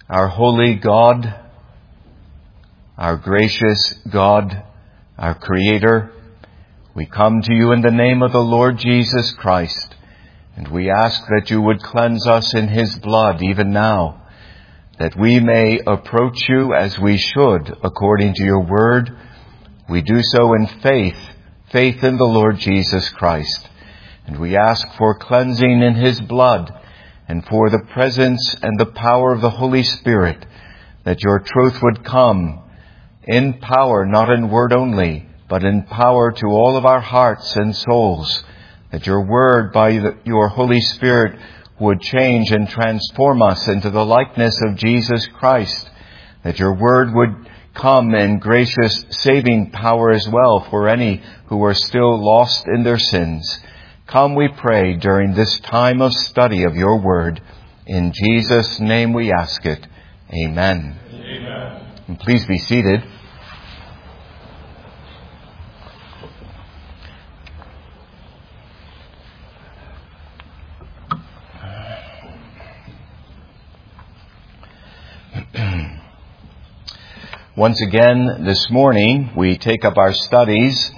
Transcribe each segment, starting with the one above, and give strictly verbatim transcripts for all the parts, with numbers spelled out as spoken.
Our holy God, our gracious God, our Creator, we come to you in the name of the Lord Jesus Christ, and we ask that you would cleanse us in His blood even now, that we may approach you as we should according to your word. We do so in faith, faith in the Lord Jesus Christ. And we ask for cleansing in His blood and for the presence and the power of the Holy Spirit, that your truth would come in power, not in word only, but in power to all of our hearts and souls, that your word by the, your Holy Spirit would change and transform us into the likeness of Jesus Christ, that your word would come in gracious saving power as well for any who are still lost in their sins. Come, we pray, during this time of study of your word. In Jesus' name we ask it. Amen. Amen. And please be seated. Once again, this morning, we take up our studies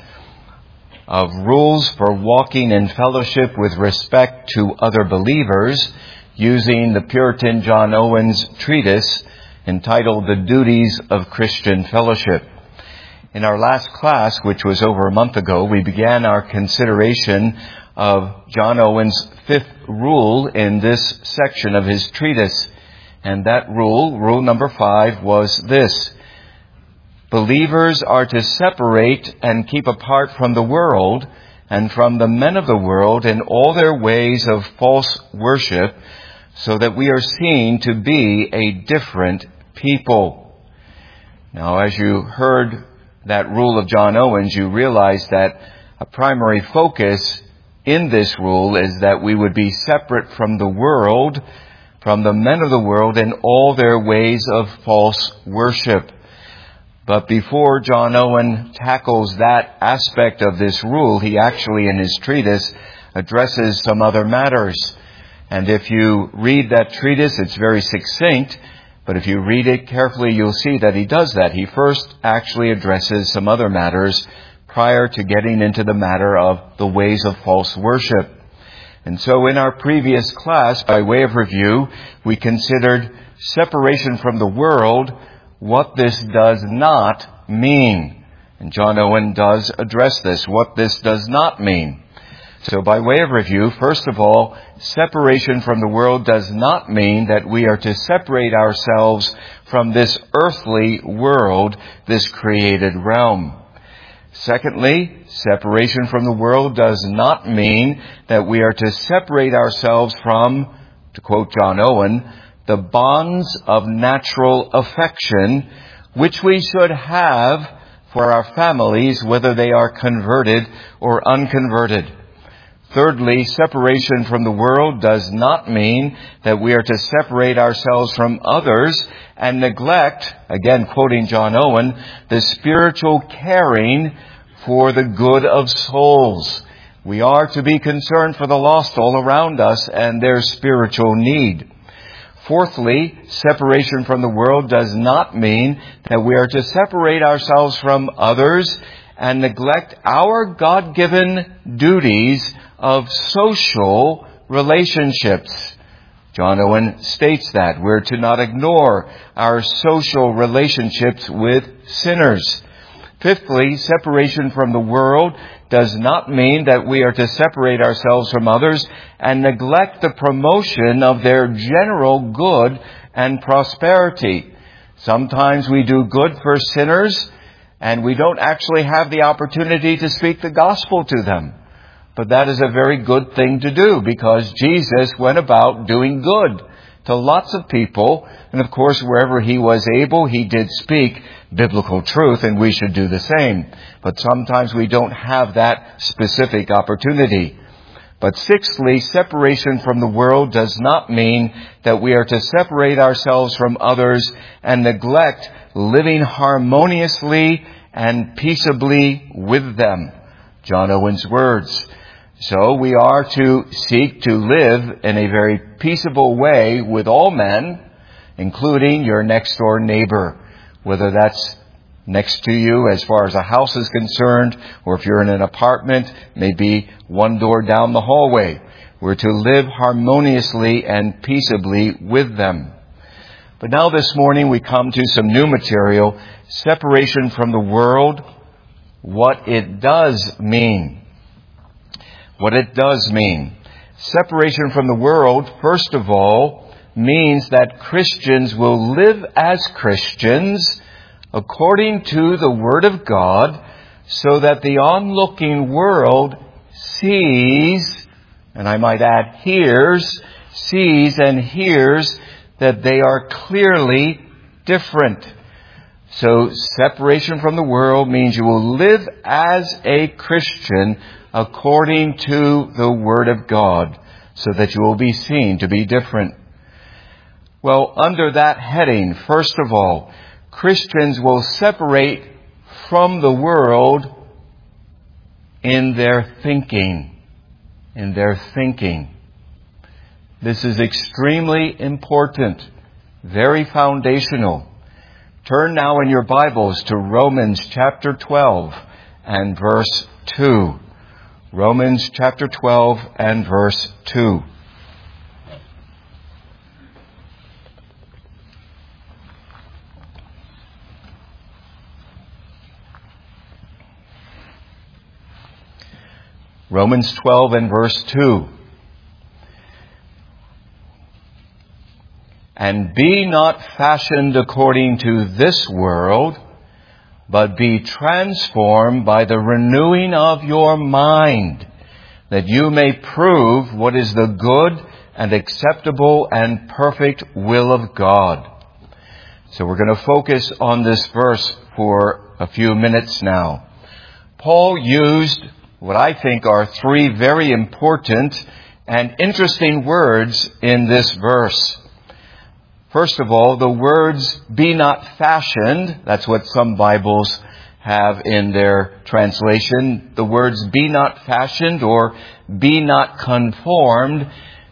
of rules for walking in fellowship with respect to other believers, using the Puritan John Owen's treatise entitled The Duties of Christian Fellowship. In our last class, which was over a month ago, we began our consideration of John Owen's fifth rule in this section of his treatise. And that rule, rule number five, was this: believers are to separate and keep apart from the world and from the men of the world in all their ways of false worship, so that we are seen to be a different people. Now, as you heard that rule of John Owen's, you realize that a primary focus in this rule is that we would be separate from the world, from the men of the world in all their ways of false worship. But before John Owen tackles that aspect of this rule, he actually in his treatise addresses some other matters. And if you read that treatise, it's very succinct, but if you read it carefully, you'll see that he does that. He first actually addresses some other matters prior to getting into the matter of the ways of false worship. And so in our previous class, by way of review, we considered separation from the world, what this does not mean. And John Owen does address this, what this does not mean. So by way of review, first of all, separation from the world does not mean that we are to separate ourselves from this earthly world, this created realm. Secondly, separation from the world does not mean that we are to separate ourselves from, to quote John Owen, the bonds of natural affection which we should have for our families, whether they are converted or unconverted. Thirdly, separation from the world does not mean that we are to separate ourselves from others and neglect, again quoting John Owen, the spiritual caring for the good of souls. We are to be concerned for the lost all around us and their spiritual need. Fourthly, separation from the world does not mean that we are to separate ourselves from others and neglect our God-given duties of social relationships. John Owen states that we're to not ignore our social relationships with sinners. Fifthly, separation from the world does not mean that we are to separate ourselves from others and neglect the promotion of their general good and prosperity. Sometimes we do good for sinners and we don't actually have the opportunity to speak the gospel to them. But that is a very good thing to do, because Jesus went about doing good to lots of people. And of course, wherever he was able, he did speak biblical truth, and we should do the same. But sometimes we don't have that specific opportunity. But sixthly, separation from the world does not mean that we are to separate ourselves from others and neglect living harmoniously and peaceably with them. John Owen's words. So we are to seek to live in a very peaceable way with all men, including your next door neighbor, whether that's next to you as far as a house is concerned, or if you're in an apartment, maybe one door down the hallway. We're to live harmoniously and peaceably with them. But now this morning we come to some new material, separation from the world, what it does mean. What it does mean. Separation from the world, first of all, means that Christians will live as Christians according to the Word of God, so that the onlooking world sees, and I might add hears, sees and hears that they are clearly different. So separation from the world means you will live as a Christian according to the Word of God, so that you will be seen to be different. Well, under that heading, first of all, Christians will separate from the world in their thinking. In their thinking. This is extremely important, very foundational. Turn now in your Bibles to Romans chapter twelve and verse two. Romans chapter twelve and verse two. Romans twelve and verse two. And be not fashioned according to this world, but be transformed by the renewing of your mind, that you may prove what is the good and acceptable and perfect will of God. So we're going to focus on this verse for a few minutes now. Paul used what I think are three very important and interesting words in this verse. First of all, the words, be not fashioned, that's what some Bibles have in their translation. The words, be not fashioned or be not conformed,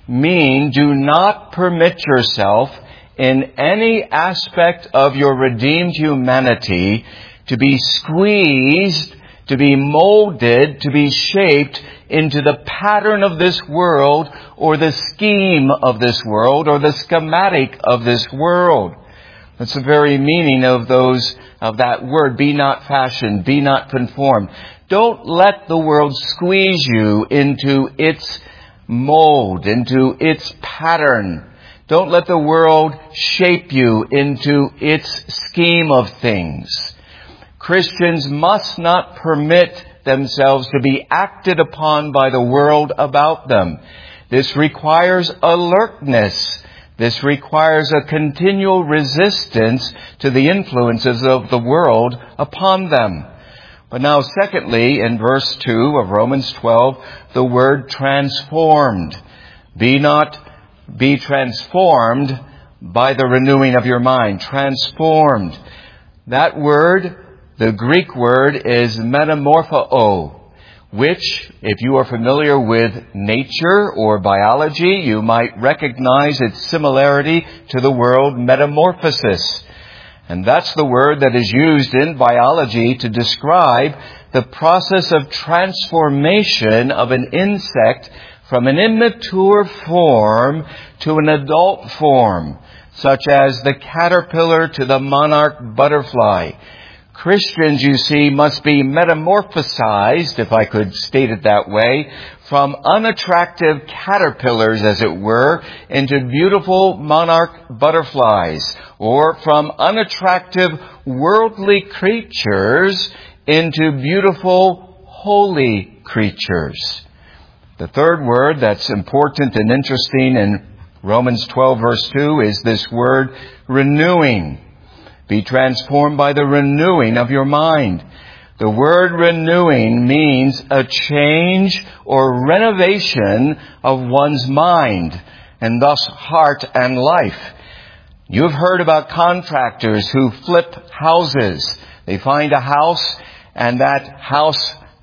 mean do not permit yourself in any aspect of your redeemed humanity to be squeezed, to be molded, to be shaped into the pattern of this world or the scheme of this world or the schematic of this world. That's the very meaning of those, of that word, be not fashioned, be not conformed. Don't let the world squeeze you into its mold, into its pattern. Don't let the world shape you into its scheme of things. Christians must not permit themselves to be acted upon by the world about them. This requires alertness. This requires a continual resistance to the influences of the world upon them. But now, secondly, in verse two of Romans twelve, the word transformed. Be not, be transformed by the renewing of your mind. Transformed. That word, the Greek word, is metamorpho, which, if you are familiar with nature or biology, you might recognize its similarity to the word metamorphosis. And that's the word that is used in biology to describe the process of transformation of an insect from an immature form to an adult form, such as the caterpillar to the monarch butterfly. Christians, you see, must be metamorphosized, if I could state it that way, from unattractive caterpillars, as it were, into beautiful monarch butterflies, or from unattractive worldly creatures into beautiful holy creatures. The third word that's important and interesting in Romans twelve verse two is this word renewing. Be transformed by the renewing of your mind. The word renewing means a change or renovation of one's mind, and thus heart and life. You've heard about contractors who flip houses. They find a house, and that house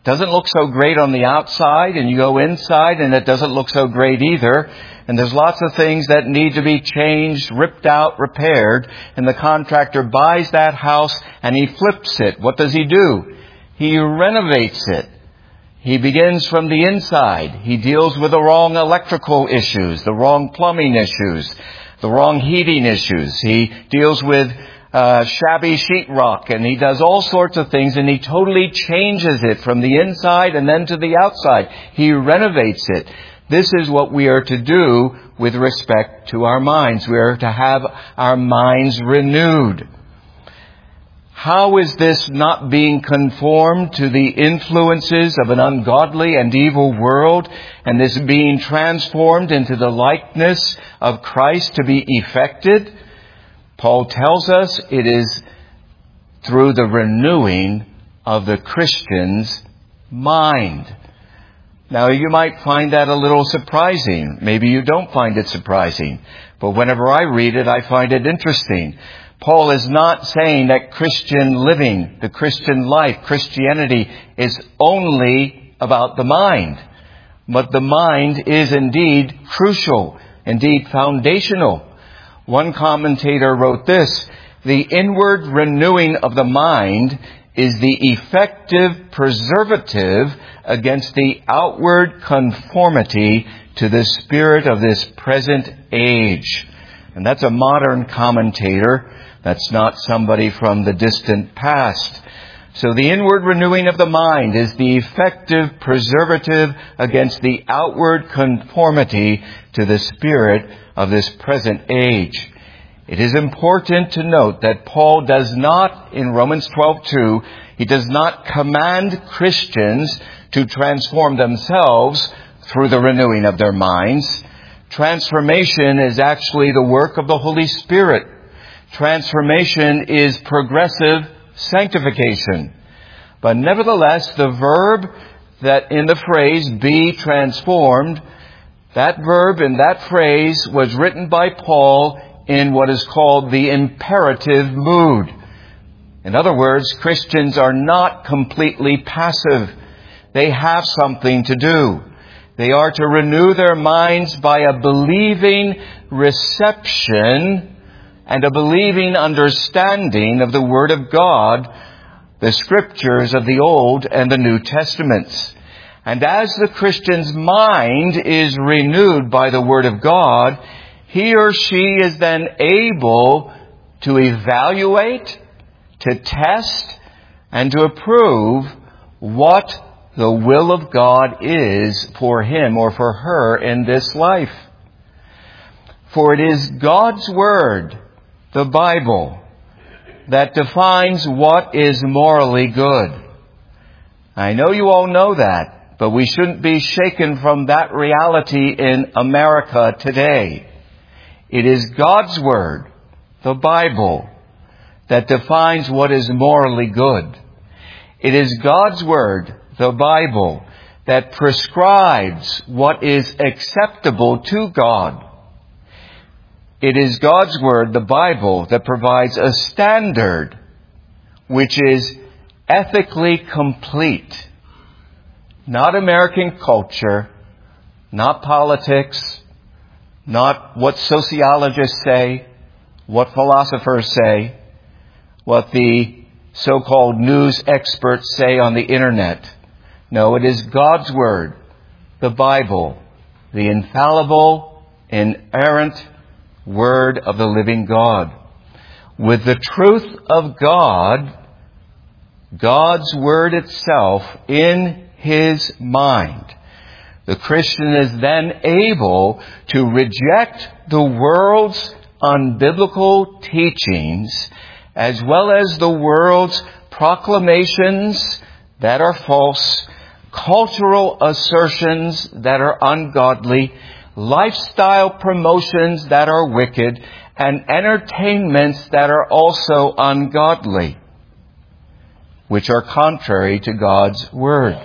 doesn't look so great on the outside, and you go inside and it doesn't look so great either. And there's lots of things that need to be changed, ripped out, repaired. And the contractor buys that house and he flips it. What does he do? He renovates it. He begins from the inside. He deals with the wrong electrical issues, the wrong plumbing issues, the wrong heating issues. He deals with uh, shabby sheetrock, and he does all sorts of things, and he totally changes it from the inside and then to the outside. He renovates it. This is what we are to do with respect to our minds. We are to have our minds renewed. How is this not being conformed to the influences of an ungodly and evil world, and this being transformed into the likeness of Christ to be effected? Paul tells us it is through the renewing of the Christian's mind. Now, you might find that a little surprising. Maybe you don't find it surprising. But whenever I read it, I find it interesting. Paul is not saying that Christian living, the Christian life, Christianity is only about the mind. But the mind is indeed crucial, indeed foundational. One commentator wrote this: the inward renewing of the mind is the effective preservative against the outward conformity to the spirit of this present age. And that's a modern commentator. That's not somebody from the distant past. So the inward renewing of the mind is the effective preservative against the outward conformity to the spirit of this present age. It is important to note that Paul does not, in Romans twelve two, he does not command Christians to transform themselves through the renewing of their minds. Transformation is actually the work of the Holy Spirit. Transformation is progressive sanctification. But nevertheless, the verb that in the phrase, be transformed, that verb in that phrase was written by Paul in what is called the imperative mood. In other words, Christians are not completely passive. They have something to do. They are to renew their minds by a believing reception and a believing understanding of the Word of God, the Scriptures of the Old and the New Testaments. And as the Christian's mind is renewed by the Word of God, he or she is then able to evaluate, to test, and to approve what the will of God is for him or for her in this life. For it is God's Word, the Bible, that defines what is morally good. I know you all know that, but we shouldn't be shaken from that reality in America today. It is God's Word, the Bible, that defines what is morally good. It is God's Word, the Bible, that prescribes what is acceptable to God. It is God's Word, the Bible, that provides a standard which is ethically complete. Not American culture, not politics, not what sociologists say, what philosophers say, what the so-called news experts say on the internet. No, it is God's Word, the Bible, the infallible, inerrant Word of the living God. With the truth of God, God's Word itself in his mind, the Christian is then able to reject the world's unbiblical teachings as well as the world's proclamations that are false, cultural assertions that are ungodly, lifestyle promotions that are wicked, and entertainments that are also ungodly, which are contrary to God's Word.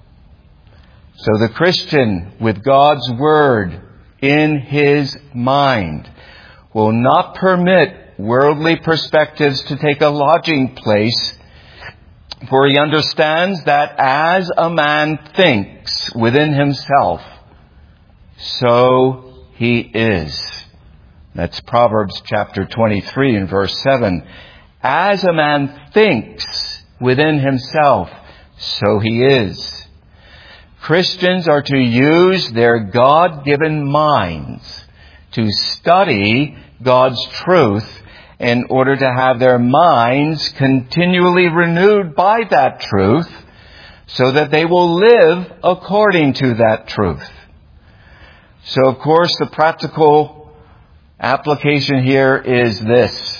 So the Christian with God's Word in his mind will not permit worldly perspectives to take a lodging place For he understands that as a man thinks within himself, so he is. That's Proverbs chapter twenty-three and verse seven. As a man thinks within himself, so he is. Christians are to use their God-given minds to study God's truth in order to have their minds continually renewed by that truth so that they will live according to that truth. So, of course, the practical application here is this.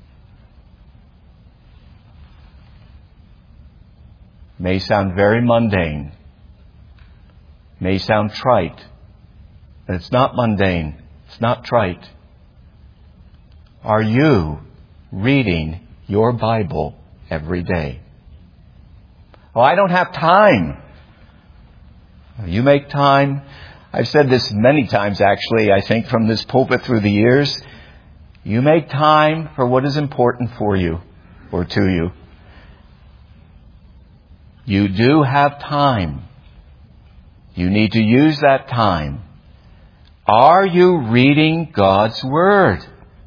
May sound very mundane. May sound trite. But it's not mundane. It's not trite. Are you reading your Bible every day? Oh, I don't have time. You make time. I've said this many times, actually, I think, from this pulpit through the years. You make time for what is important for you or to you. You do have time. You need to use that time. Are you reading God's Word?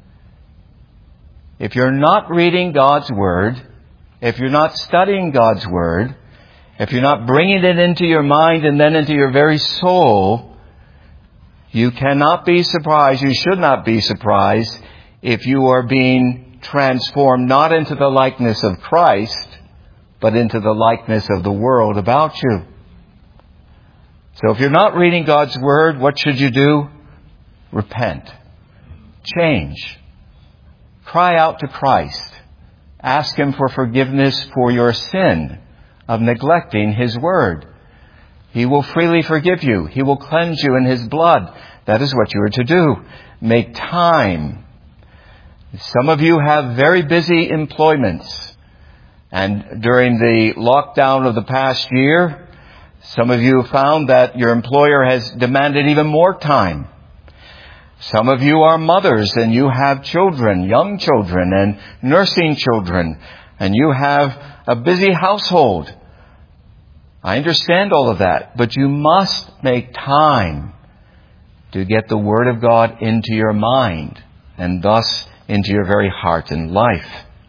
If you're not reading God's Word, if you're not studying God's Word, if you're not bringing it into your mind and then into your very soul, you cannot be surprised, you should not be surprised, if you are being transformed not into the likeness of Christ, but into the likeness of the world about you. So if you're not reading God's Word, what should you do? Repent. Change. Cry out to Christ. Ask Him for forgiveness for your sin of neglecting His Word. He will freely forgive you. He will cleanse you in His blood. That is what you are to do. Make time. Some of you have very busy employments. And during the lockdown of the past year, some of you found that your employer has demanded even more time. Some of you are mothers and you have children, young children and nursing children, and you have a busy household. I understand all of that, but you must make time to get the Word of God into your mind and thus into your very heart and life.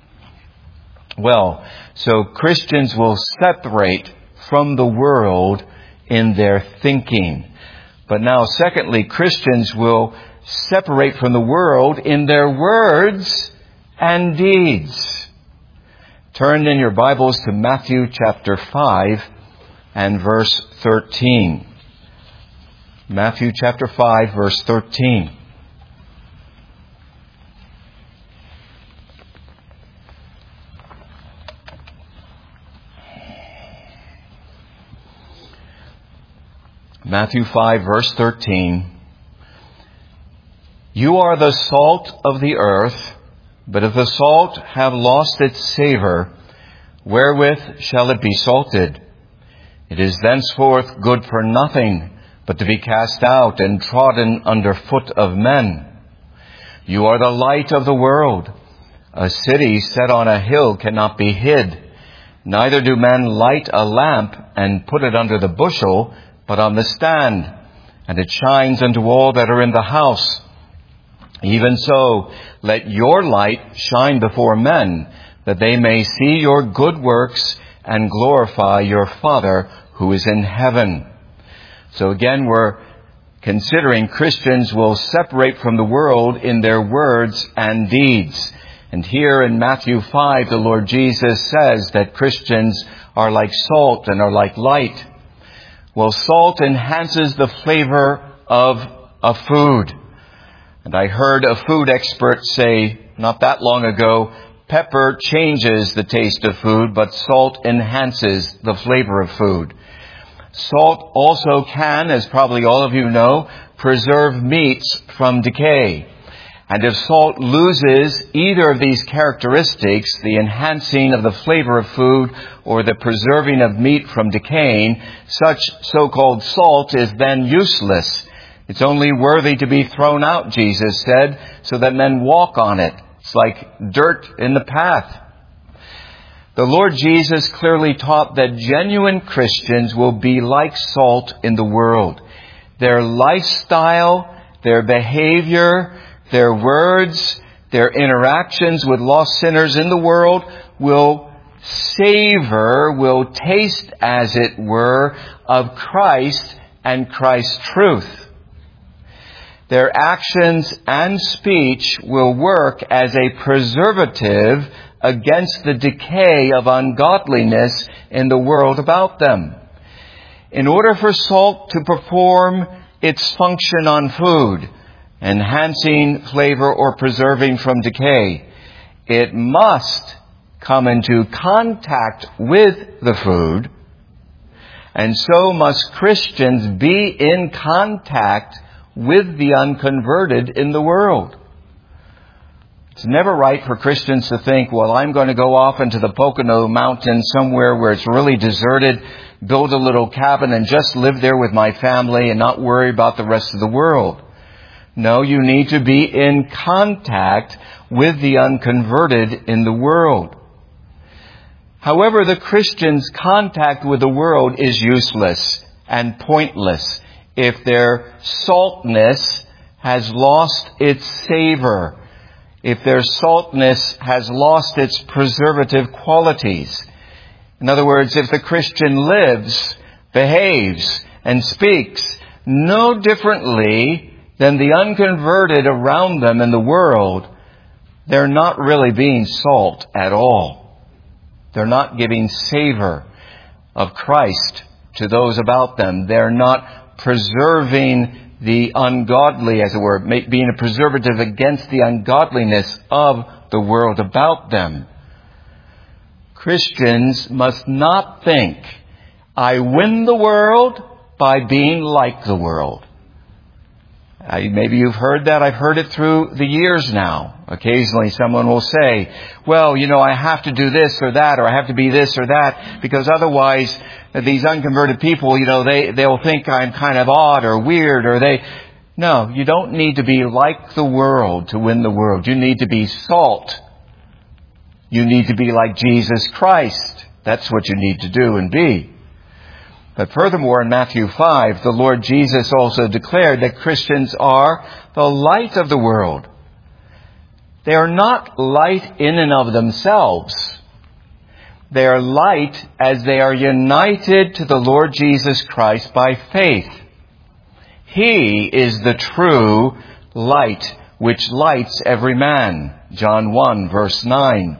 Well, so Christians will separate from the world in their thinking. But now, secondly, Christians will separate from the world in their words and deeds. Turn in your Bibles to Matthew chapter five and verse thirteen. Matthew chapter five, verse thirteen. Matthew five, verse thirteen. You are the salt of the earth, but if the salt have lost its savor, wherewith shall it be salted? It is thenceforth good for nothing, but to be cast out and trodden under foot of men. You are the light of the world. A city set on a hill cannot be hid. Neither do men light a lamp and put it under the bushel, but on the stand, and it shines unto all that are in the house. Even so, let your light shine before men, that they may see your good works and glorify your Father who is in heaven. So again, we're considering Christians will separate from the world in their words and deeds. And here in Matthew five, the Lord Jesus says that Christians are like salt and are like light. Well, salt enhances the flavor of a food. And I heard a food expert say not that long ago, pepper changes the taste of food, but salt enhances the flavor of food. Salt also can, as probably all of you know, preserve meats from decay. And if salt loses either of these characteristics, the enhancing of the flavor of food or the preserving of meat from decaying, such so-called salt is then useless. It's only worthy to be thrown out, Jesus said, so that men walk on it. It's like dirt in the path. The Lord Jesus clearly taught that genuine Christians will be like salt in the world. Their lifestyle, their behavior, their words, their interactions with lost sinners in the world will savor, will taste, as it were, of Christ and Christ's truth. Their actions and speech will work as a preservative against the decay of ungodliness in the world about them. In order for salt to perform its function on food, enhancing flavor or preserving from decay, it must come into contact with the food, and so must Christians be in contact with the unconverted in the world. It's never right for Christians to think, well, I'm going to go off into the Pocono Mountains somewhere where it's really deserted, build a little cabin and just live there with my family and not worry about the rest of the world. No, you need to be in contact with the unconverted in the world. However, the Christian's contact with the world is useless and pointless if their saltness has lost its savor, if their saltness has lost its preservative qualities. In other words, if the Christian lives, behaves, and speaks no differently than the unconverted around them in the world, they're not really being salt at all. They're not giving savor of Christ to those about them. They're not preserving the ungodly, as it were, being a preservative against the ungodliness of the world about them. Christians must not think, I win the world by being like the world. I, maybe you've heard that. I've heard it through the years now. Occasionally someone will say, well, you know, I have to do this or that, or I have to be this or that, because otherwise these unconverted people, you know, they, they'll think I'm kind of odd or weird, or they... No, you don't need to be like the world to win the world. You need to be salt. You need to be like Jesus Christ. That's what you need to do and be. But furthermore, in Matthew five, the Lord Jesus also declared that Christians are the light of the world. They are not light in and of themselves. They are light as they are united to the Lord Jesus Christ by faith. He is the true light which lights every man. John one, verse nine.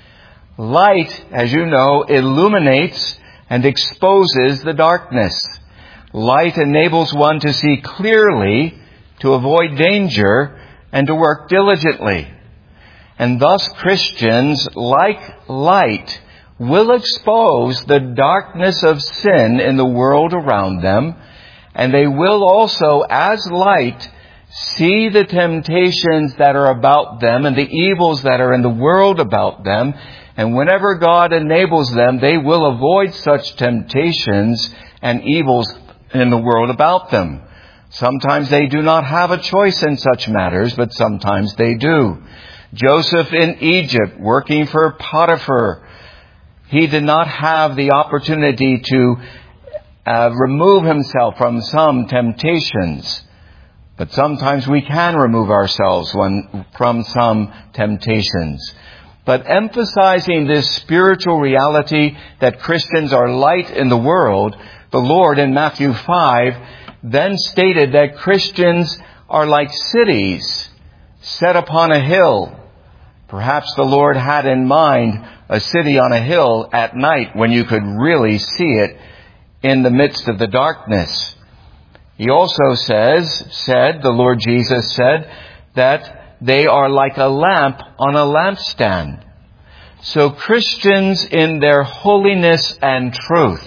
Light, as you know, illuminates and exposes the darkness. Light enables one to see clearly, to avoid danger, and to work diligently. And thus Christians, like light, will expose the darkness of sin in the world around them, and they will also, as light, see the temptations that are about them and the evils that are in the world about them. And whenever God enables them, they will avoid such temptations and evils in the world about them. Sometimes they do not have a choice in such matters, but sometimes they do. Joseph in Egypt, working for Potiphar, he did not have the opportunity to uh, remove himself from some temptations. But sometimes we can remove ourselves when, from some temptations. But emphasizing this spiritual reality that Christians are light in the world, the Lord in Matthew five then stated that Christians are like cities set upon a hill. Perhaps the Lord had in mind a city on a hill at night when you could really see it in the midst of the darkness. He also says, said, the Lord Jesus said, that they are like a lamp on a lampstand. So Christians in their holiness and truth,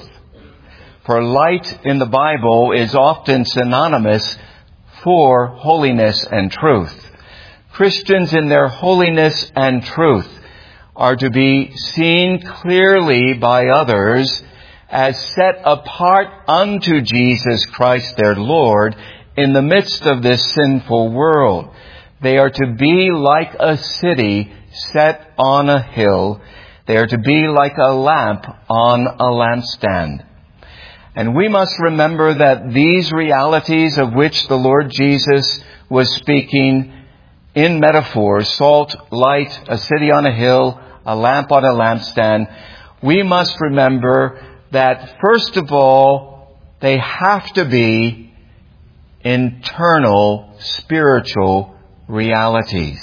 for light in the Bible is often synonymous for holiness and truth. Christians in their holiness and truth are to be seen clearly by others as set apart unto Jesus Christ their Lord in the midst of this sinful world. They are to be like a city set on a hill. They are to be like a lamp on a lampstand. And we must remember that these realities of which the Lord Jesus was speaking in metaphors, salt, light, a city on a hill, a lamp on a lampstand, we must remember that first of all, they have to be internal spiritual realities.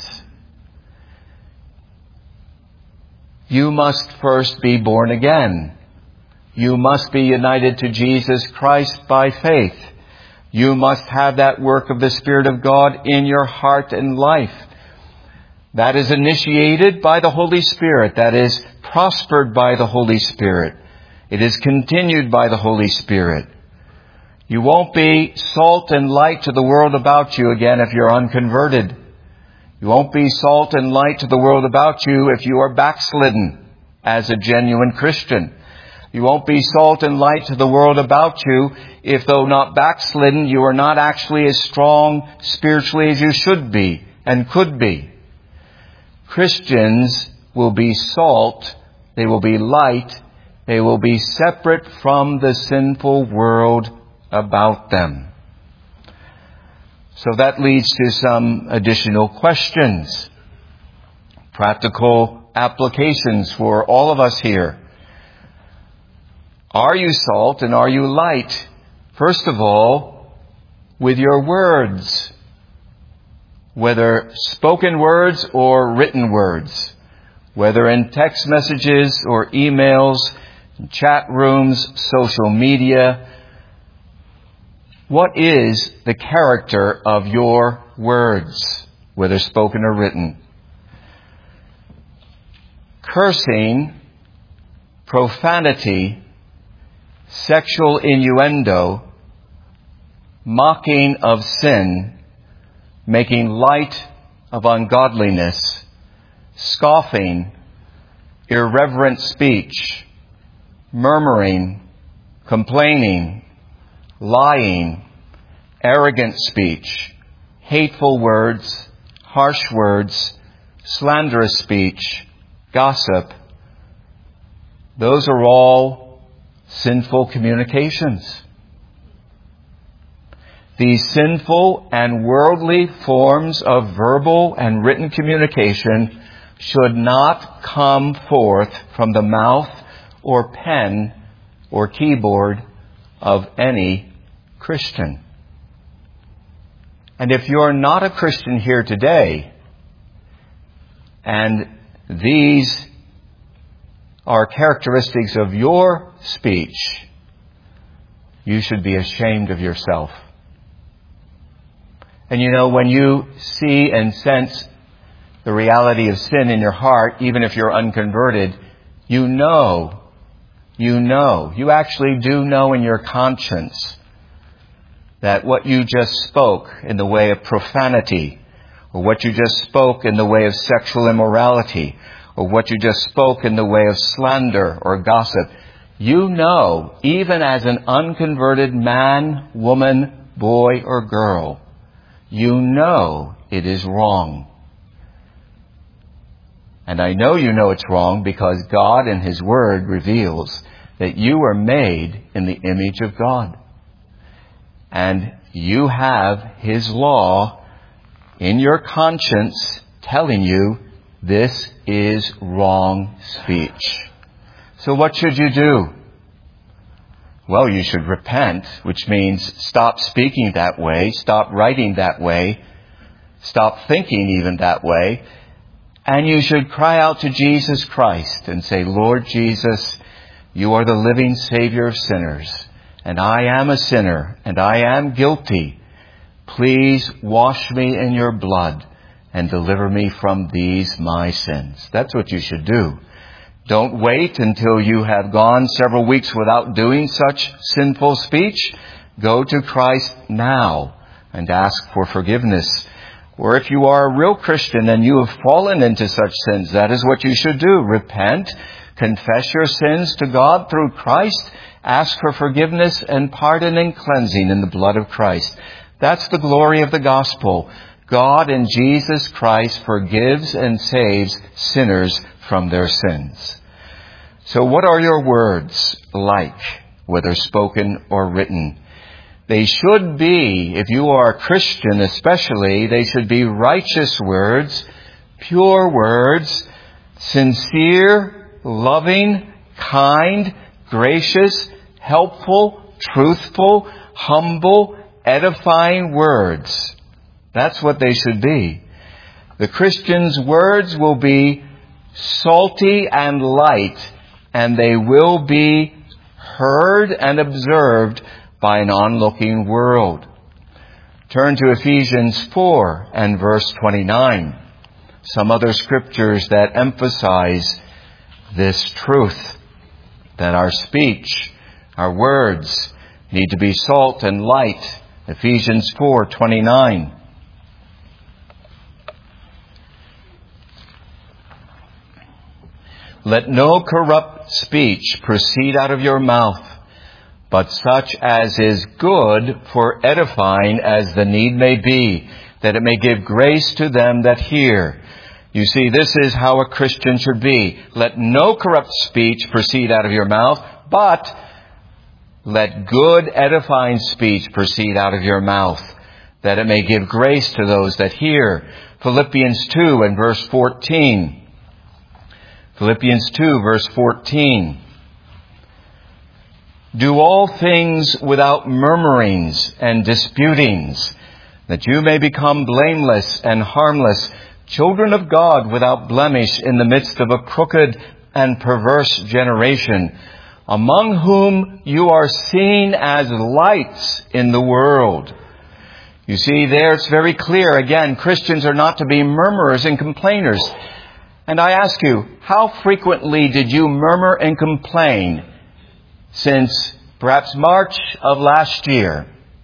You must first be born again. You must be united to Jesus Christ by faith. You must have that work of the Spirit of God in your heart and life. That is initiated by the Holy Spirit. That is prospered by the Holy Spirit. It is continued by the Holy Spirit. You won't be salt and light to the world about you again if you're unconverted. You won't be salt and light to the world about you if you are backslidden as a genuine Christian. You won't be salt and light to the world about you if, though not backslidden, you are not actually as strong spiritually as you should be and could be. Christians will be salt, they will be light, they will be separate from the sinful world about them. So that leads to some additional questions, practical applications for all of us here. Are you salt and are you light? First of all, with your words, whether spoken words or written words, whether in text messages or emails, chat rooms, social media. What is the character of your words, whether spoken or written? Cursing, profanity, sexual innuendo, mocking of sin, making light of ungodliness, scoffing, irreverent speech, murmuring, complaining, lying, arrogant speech, hateful words, harsh words, slanderous speech, gossip. Those are all sinful communications. These sinful and worldly forms of verbal and written communication should not come forth from the mouth or pen or keyboard of any Christian. And if you're not a Christian here today, and these are characteristics of your speech, you should be ashamed of yourself. And you know, when you see and sense the reality of sin in your heart, even if you're unconverted, you know, you know, you actually do know in your conscience that what you just spoke in the way of profanity, or what you just spoke in the way of sexual immorality, or what you just spoke in the way of slander or gossip, you know, even as an unconverted man, woman, boy, or girl, you know it is wrong. And I know you know it's wrong because God in His Word reveals that you are made in the image of God. And you have His law in your conscience telling you this is wrong speech. So what should you do? Well, you should repent, which means stop speaking that way, stop writing that way, stop thinking even that way. And you should cry out to Jesus Christ and say, Lord Jesus, you are the living Savior of sinners, and I am a sinner, and I am guilty. Please wash me in your blood and deliver me from these my sins. That's what you should do. Don't wait until you have gone several weeks without doing such sinful speech. Go to Christ now and ask for forgiveness. Or if you are a real Christian and you have fallen into such sins, that is what you should do. Repent, confess your sins to God through Christ, ask for forgiveness and pardon and cleansing in the blood of Christ. That's the glory of the gospel. God in Jesus Christ forgives and saves sinners from their sins. So what are your words like, whether spoken or written? They should be, if you are a Christian especially, they should be righteous words, pure words, sincere, loving, kind, gracious, helpful, truthful, humble, edifying words. That's what they should be. The Christian's words will be salty and light, and they will be heard and observed by an onlooking world. Turn to Ephesians four and verse twenty-nine. Some other scriptures that emphasize this truth, that our speech, our words, need to be salt and light. Ephesians four twenty-nine. Let no corrupt speech proceed out of your mouth, but such as is good for edifying as the need may be, that it may give grace to them that hear. You see, this is how a Christian should be. Let no corrupt speech proceed out of your mouth, but let good edifying speech proceed out of your mouth, that it may give grace to those that hear. Philippians two and verse fourteen. Philippians two, verse fourteen. Do all things without murmurings and disputings, that you may become blameless and harmless, children of God without blemish in the midst of a crooked and perverse generation, among whom you are seen as lights in the world. You see, there it's very clear. Again, Christians are not to be murmurers and complainers. And I ask you, how frequently did you murmur and complain since perhaps March of last year?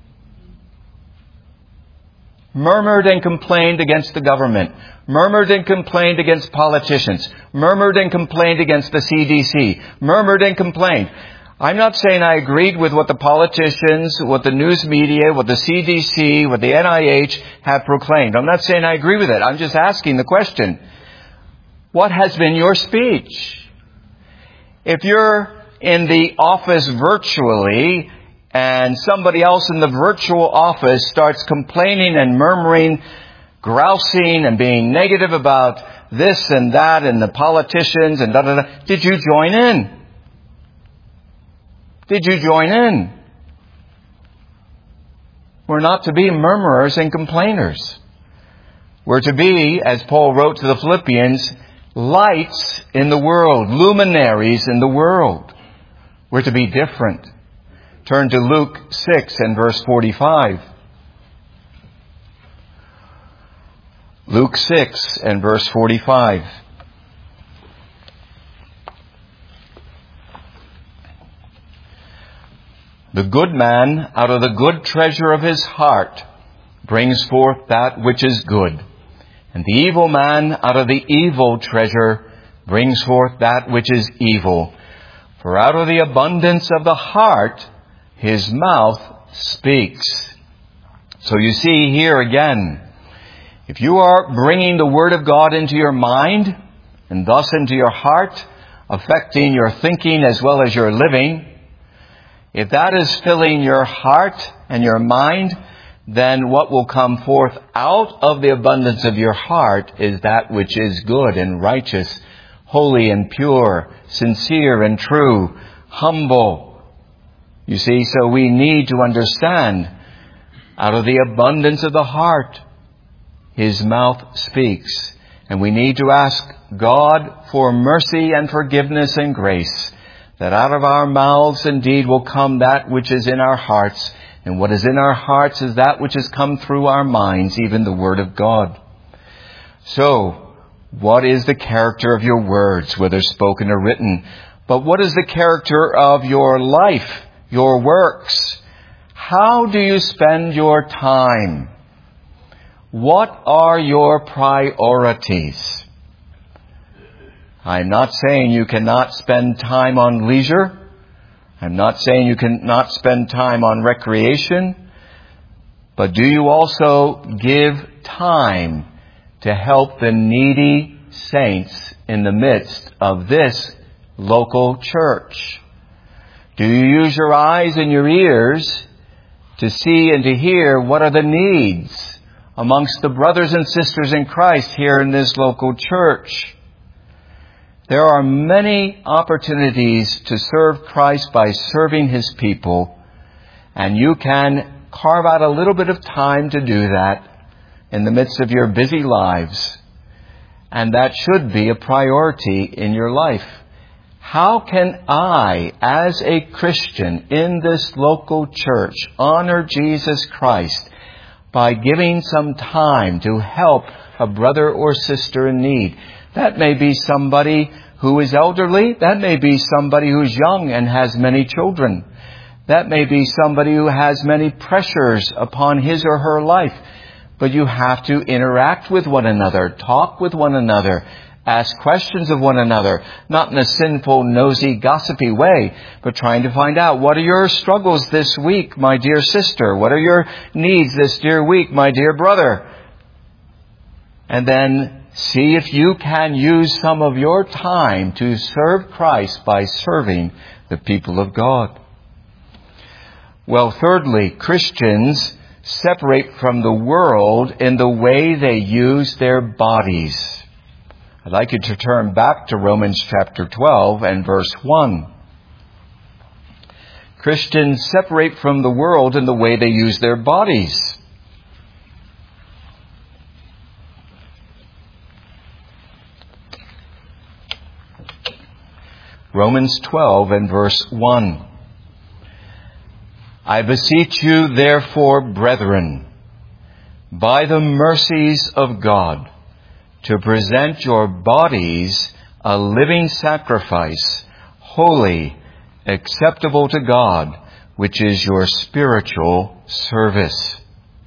Murmured and complained against the government. Murmured and complained against politicians. Murmured and complained against the C D C. Murmured and complained. I'm not saying I agreed with what the politicians, what the news media, what the C D C, what the N I H have proclaimed. I'm not saying I agree with it. I'm just asking the question. What has been your speech? If you're in the office virtually and somebody else in the virtual office starts complaining and murmuring, grousing and being negative about this and that and the politicians and da da da, did you join in? Did you join in? We're not to be murmurers and complainers. We're to be, as Paul wrote to the Philippians, lights in the world, luminaries in the world. We're to be different. Turn to Luke six and verse forty-five. Luke six and verse forty-five. The good man out of the good treasure of his heart brings forth that which is good. And the evil man out of the evil treasure brings forth that which is evil. For out of the abundance of the heart, his mouth speaks. So you see here again, if you are bringing the Word of God into your mind and thus into your heart, affecting your thinking as well as your living, if that is filling your heart and your mind, then what will come forth out of the abundance of your heart is that which is good and righteous, holy and pure, sincere and true, humble. You see, so we need to understand, out of the abundance of the heart, his mouth speaks. And we need to ask God for mercy and forgiveness and grace, that out of our mouths indeed will come that which is in our hearts. And what is in our hearts is that which has come through our minds, even the Word of God. So, what is the character of your words, whether spoken or written? But what is the character of your life, your works? How do you spend your time? What are your priorities? I'm not saying you cannot spend time on leisure. I'm not saying you cannot spend time on recreation. But do you also give time to help the needy saints in the midst of this local church? Do you use your eyes and your ears to see and to hear what are the needs amongst the brothers and sisters in Christ here in this local church? There are many opportunities to serve Christ by serving His people, and you can carve out a little bit of time to do that in the midst of your busy lives. And that should be a priority in your life. How can I, as a Christian in this local church, honor Jesus Christ by giving some time to help a brother or sister in need? That may be somebody who is elderly. That may be somebody who's young and has many children. That may be somebody who has many pressures upon his or her life. But you have to interact with one another, talk with one another, ask questions of one another, not in a sinful, nosy, gossipy way, but trying to find out, what are your struggles this week, my dear sister? What are your needs this dear week, my dear brother? And then see if you can use some of your time to serve Christ by serving the people of God. Well, thirdly, Christians separate from the world in the way they use their bodies. I'd like you to turn back to Romans chapter twelve and verse one. Christians separate from the world in the way they use their bodies. Romans twelve and verse one. I beseech you, therefore, brethren, by the mercies of God, to present your bodies a living sacrifice, holy, acceptable to God, which is your spiritual service.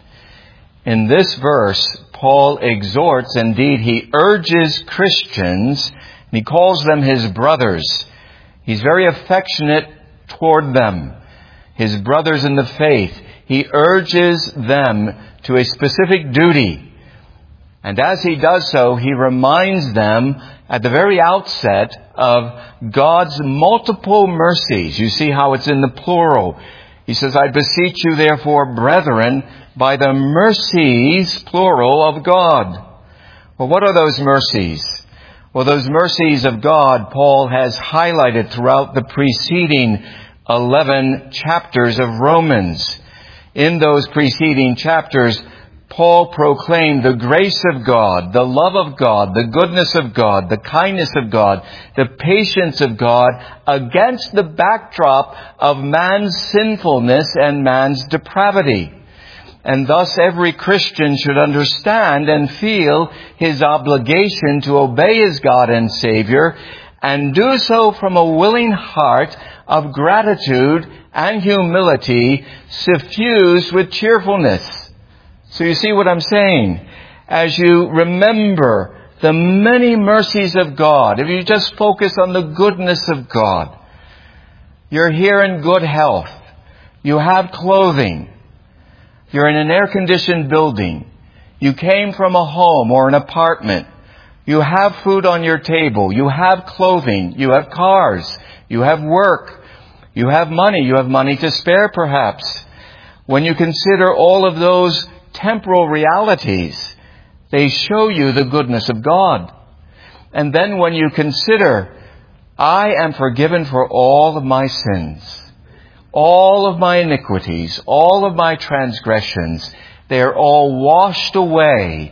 In this verse, Paul exhorts, indeed, he urges Christians, and he calls them his brothers. He's very affectionate toward them. His brothers in the faith, he urges them to a specific duty. And as he does so, he reminds them at the very outset of God's multiple mercies. You see how it's in the plural. He says, I beseech you, therefore, brethren, by the mercies, plural, of God. Well, what are those mercies? Well, those mercies of God, Paul has highlighted throughout the preceding eleven chapters of Romans. In those preceding chapters, Paul proclaimed the grace of God, the love of God, the goodness of God, the kindness of God, the patience of God against the backdrop of man's sinfulness and man's depravity. And thus every Christian should understand and feel his obligation to obey his God and Savior, and do so from a willing heart of gratitude and humility suffused with cheerfulness. So you see what I'm saying? As you remember the many mercies of God, if you just focus on the goodness of God, you're here in good health. You have clothing. You're in an air-conditioned building. You came from a home or an apartment. You have food on your table. You have clothing. You have cars. You have work. You have money. You have money to spare, perhaps. When you consider all of those temporal realities, they show you the goodness of God. And then when you consider, I am forgiven for all of my sins, all of my iniquities, all of my transgressions, they are all washed away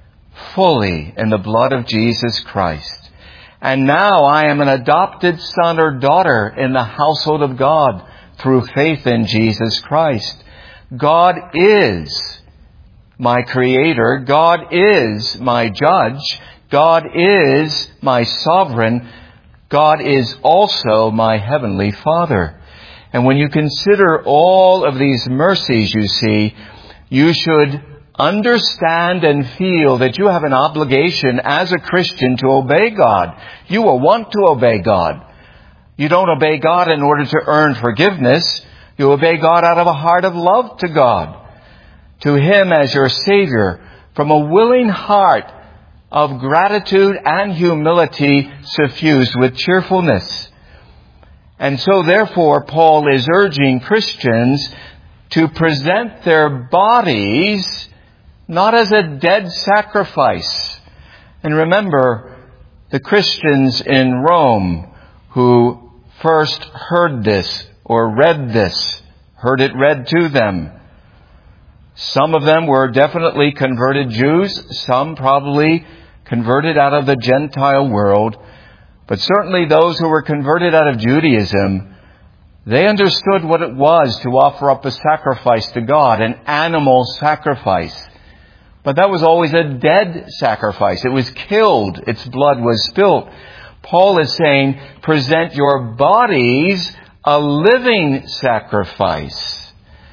fully in the blood of Jesus Christ. And now I am an adopted son or daughter in the household of God through faith in Jesus Christ. God is my creator. God is my judge. God is my sovereign. God is also my heavenly Father. And when you consider all of these mercies, you see, you should understand and feel that you have an obligation as a Christian to obey God. You will want to obey God. You don't obey God in order to earn forgiveness. You obey God out of a heart of love to God, to Him as your Savior, from a willing heart of gratitude and humility suffused with cheerfulness. And so therefore, Paul is urging Christians to present their bodies not as a dead sacrifice. And remember, the Christians in Rome who first heard this or read this, heard it read to them. Some of them were definitely converted Jews, some probably converted out of the Gentile world, but certainly those who were converted out of Judaism, they understood what it was to offer up a sacrifice to God, an animal sacrifice. But that was always a dead sacrifice. It was killed. Its blood was spilt. Paul is saying, present your bodies a living sacrifice.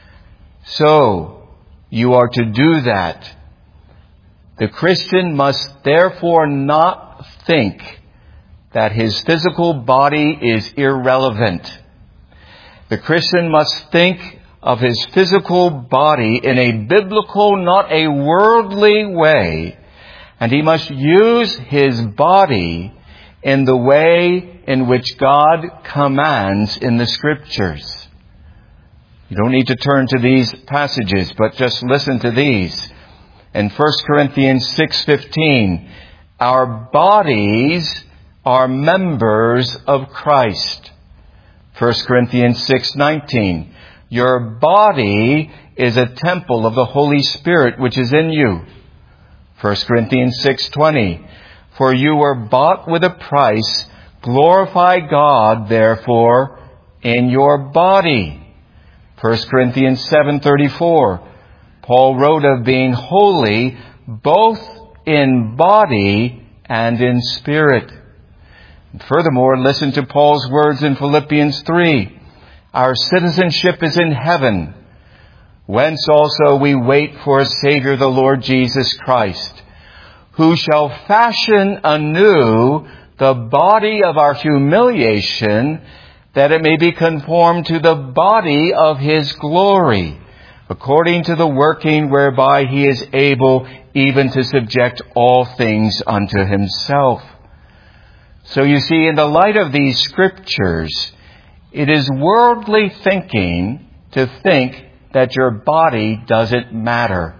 So, you are to do that. The Christian must therefore not think that his physical body is irrelevant. The Christian must think of his physical body in a biblical, not a worldly way. And he must use his body in the way in which God commands in the Scriptures. You don't need to turn to these passages, but just listen to these. In First Corinthians six fifteen, our bodies are members of Christ. First Corinthians six nineteen, your body is a temple of the Holy Spirit which is in you. First Corinthians six twenty, for you were bought with a price. Glorify God, therefore, in your body. First Corinthians seven thirty-four, Paul wrote of being holy both in body and in spirit. And furthermore, listen to Paul's words in Philippians three. Our citizenship is in heaven, whence also we wait for a Savior, the Lord Jesus Christ, who shall fashion anew the body of our humiliation, that it may be conformed to the body of his glory, according to the working whereby he is able even to subject all things unto himself. So you see, in the light of these Scriptures, it is worldly thinking to think that your body doesn't matter.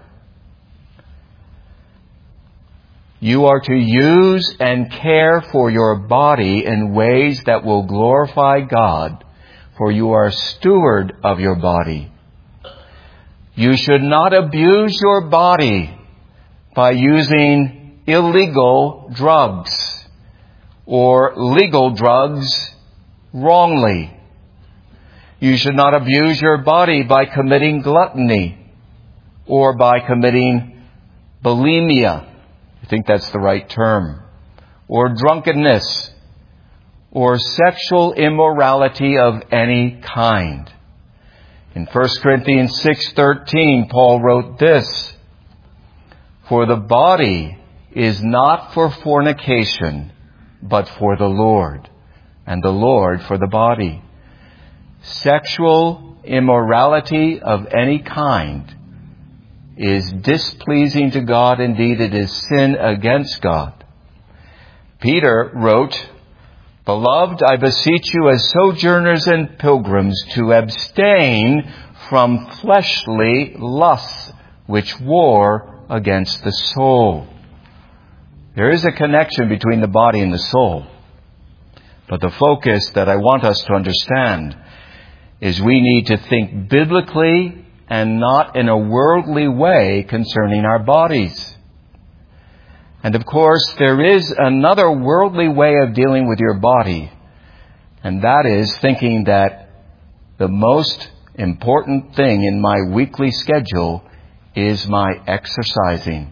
You are to use and care for your body in ways that will glorify God, for you are a steward of your body. You should not abuse your body by using illegal drugs or legal drugs wrongly. You should not abuse your body by committing gluttony or by committing bulimia. I think that's the right term. Or drunkenness or sexual immorality of any kind. In First Corinthians six thirteen, Paul wrote this, for the body is not for fornication, but for the Lord, and the Lord for the body. Sexual immorality of any kind is displeasing to God. Indeed, it is sin against God. Peter wrote, beloved, I beseech you as sojourners and pilgrims to abstain from fleshly lusts which war against the soul. There is a connection between the body and the soul. But the focus that I want us to understand is we need to think biblically and not in a worldly way concerning our bodies. And of course, there is another worldly way of dealing with your body, and that is thinking that the most important thing in my weekly schedule is my exercising.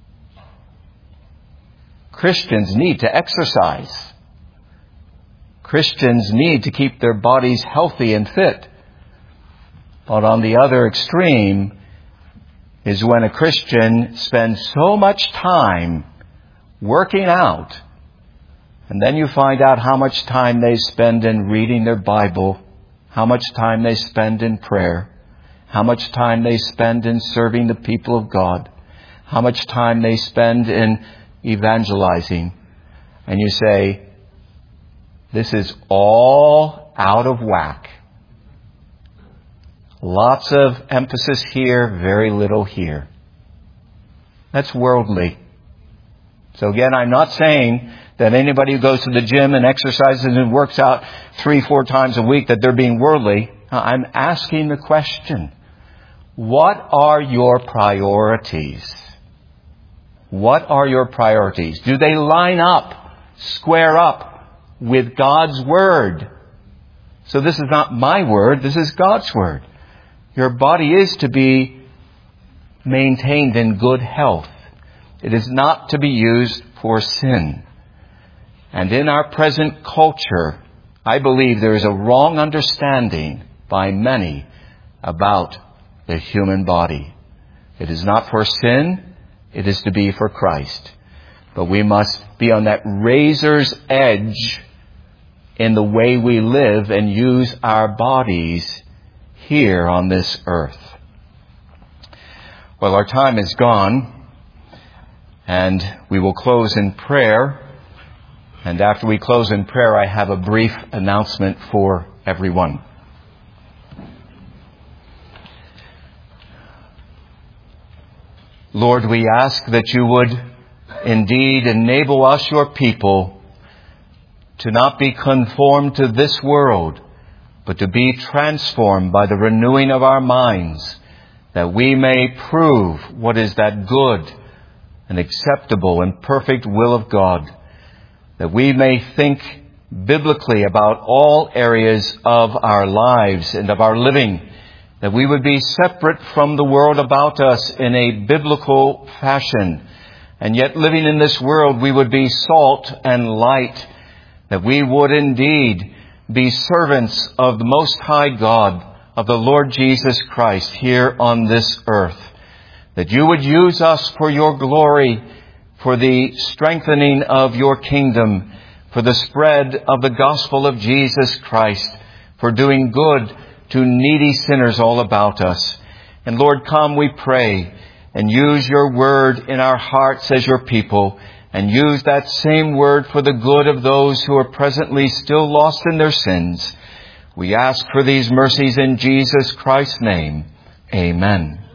Christians need to exercise. Christians need to keep their bodies healthy and fit. But on the other extreme is when a Christian spends so much time working out, and then you find out how much time they spend in reading their Bible, how much time they spend in prayer, how much time they spend in serving the people of God, how much time they spend in, evangelizing, and you say, this is all out of whack. Lots of emphasis here, very little here. That's worldly. So again, I'm not saying that anybody who goes to the gym and exercises and works out three, four times a week, that they're being worldly. I'm asking the question, what are your priorities? What are your priorities? Do they line up, square up with God's Word? So this is not my word, this is God's Word. Your body is to be maintained in good health. It is not to be used for sin. And in our present culture, I believe there is a wrong understanding by many about the human body. It is not for sin, it is to be for Christ. But we must be on that razor's edge in the way we live and use our bodies here on this earth. Well, our time is gone, and we will close in prayer. And after we close in prayer, I have a brief announcement for everyone. Lord, we ask that you would indeed enable us, your people, to not be conformed to this world, but to be transformed by the renewing of our minds, that we may prove what is that good and acceptable and perfect will of God, that we may think biblically about all areas of our lives and of our living, that we would be separate from the world about us in a biblical fashion, and yet living in this world we would be salt and light, that we would indeed be servants of the Most High God, of the Lord Jesus Christ here on this earth, that you would use us for your glory, for the strengthening of your kingdom, for the spread of the gospel of Jesus Christ, for doing good to needy sinners all about us. And Lord, come, we pray, and use your word in our hearts as your people, and use that same word for the good of those who are presently still lost in their sins. We ask for these mercies in Jesus Christ's name. Amen.